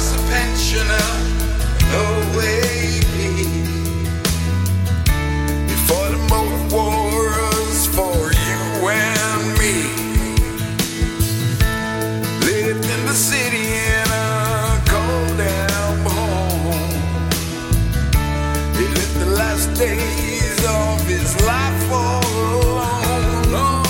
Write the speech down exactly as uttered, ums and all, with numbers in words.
was a pensioner, no way before the both wars for you and me. Lived in the city in a cold down home. He lived the last day